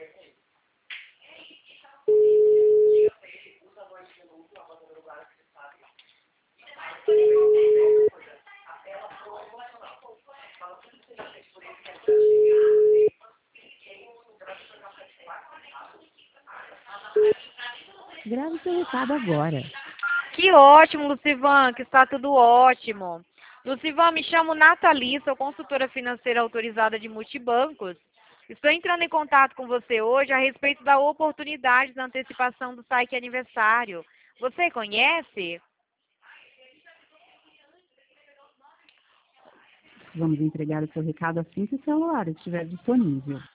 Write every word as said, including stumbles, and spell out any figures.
Grave seu recado agora. Que ótimo, Lucivan, que está tudo ótimo. Lucivan, me chamo Nathalie, sou consultora financeira autorizada de multibancos. Estou entrando em contato com você hoje a respeito da oportunidade da antecipação do saque aniversário. Você conhece? Vamos entregar o seu recado assim que o celular estiver disponível.